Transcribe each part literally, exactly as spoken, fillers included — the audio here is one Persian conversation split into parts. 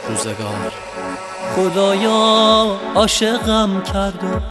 روزگار. خدایا عاشقم کرد و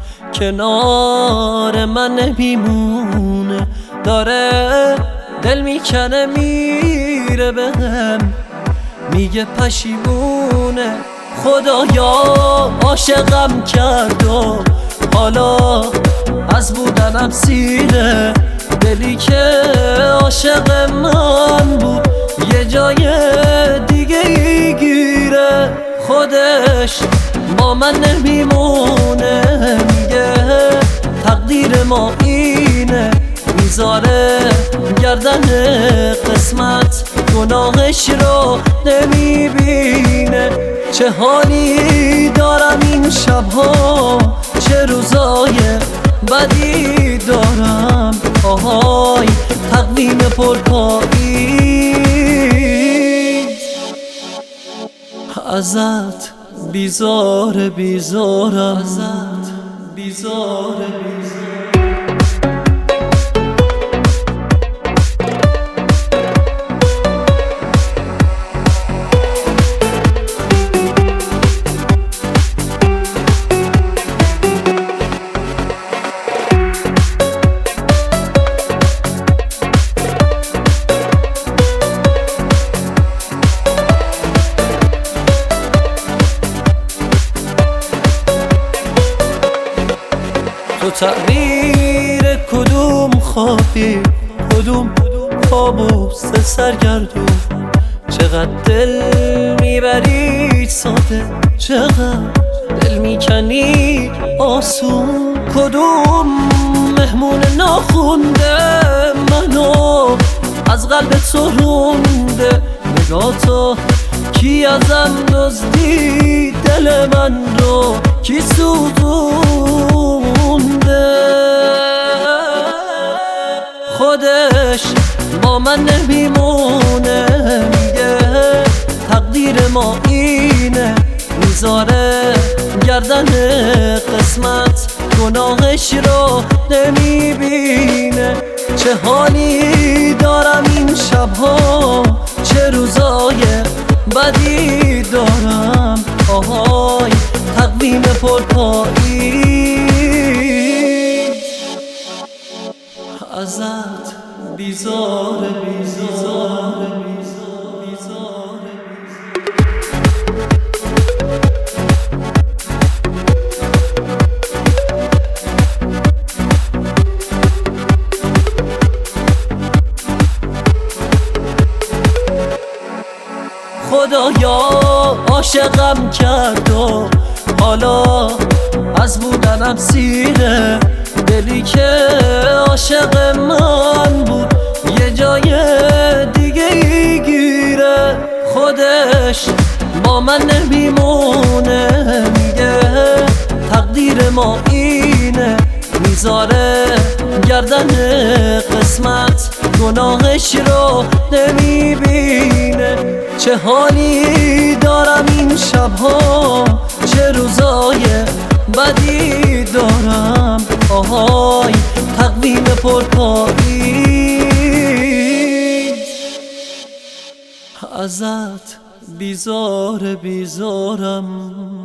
کنار من نمیمونه، داره دل میکنه میره بهم میگه پشیمونه. خدایا عاشقم کرد و حالا از بودنم سیره، دلی که عاشق من بود یه جای دیگه ای گیره. خودش با من نمیمونه، میگه تقدیر ما اینه، میذاره گردن قسمت گناهش رو نمیبینه. چه حالی دارم این شبها، چه روزای بدی دارم، آهای تقویم پرپایی. ازت بیزار بیزارم، ازت بیزار بیزارم. تو تعبیر کدوم خوابی، کدوم کابوس سرگردون، چقدر دل میبری ساده، چقدر دل میکنی آسون. کدوم مهمون ناخونده منو از قلب تو رونده، نگاه تو کی ازم دزدی دل من رو، کی سوزونده. خودش با من نمیمونه، میگه تقدیر ما اینه، میذاره گردن قسمت گناهش رو نمیبینه. چه حالی دارم این شبها، چه روزای بدی دارم، آهای تقویم پرپایی. ازت بیزار بیزار بیزار بیزار. خدایا عاشقم کرد و حالا از بودنم سیره، دلی که عاشق من بود یه جای دیگه ای گیره. خودش با من نمیمونه، میگه تقدیر ما اینه، میذاره گردن قسمت گناهش رو نمیبینه. چه حالی دارم این شبها، چه روزای بدی دارم، آهای تقویم پرپایی. ازت بیزار بیزارم.